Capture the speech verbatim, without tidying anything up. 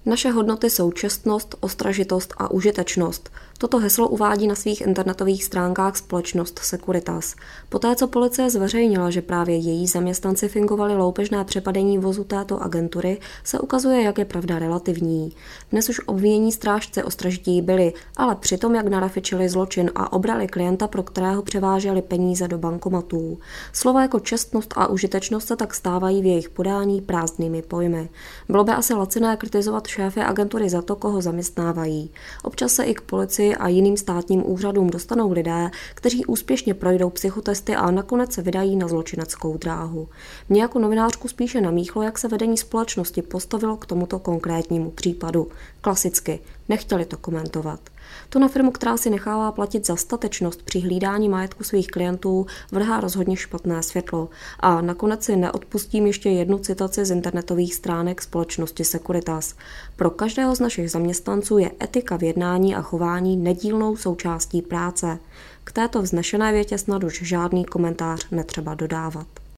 Naše hodnoty jsou čestnost, ostražitost a užitečnost. Toto heslo uvádí na svých internetových stránkách společnost Securitas. Poté, co policie zveřejnila, že právě její zaměstnanci fingovali loupežné přepadení vozu této agentury, se ukazuje, jak je pravda relativní. Dnes už obvinění strážci ostražití byli, ale přitom, jak narafičili zločin a obrali klienta, pro kterého převáželi peníze do bankomatů. Slova jako čestnost a užitečnost se tak stávají v jejich podání prázdnými pojmy. Bylo by asi laciné kritizovat šéfy agentury za to, koho zaměstnávají. Občas se i k policii a jiným státním úřadům dostanou lidé, kteří úspěšně projdou psychotesty a nakonec se vydají na zločineckou dráhu. Mě jako novinářku spíše namíchlo, jak se vedení společnosti postavilo k tomuto konkrétnímu případu. Klasicky, nechtěli to komentovat. To na firmu, která si nechává platit za statečnost při hlídání majetku svých klientů, vrhá rozhodně špatné světlo. A nakonec si neodpustím ještě jednu citaci z internetových stránek společnosti Securitas. Pro každého z našich zaměstnanců je etika v jednání a chování nedílnou součástí práce. K této vznešené větě snad už žádný komentář netřeba dodávat.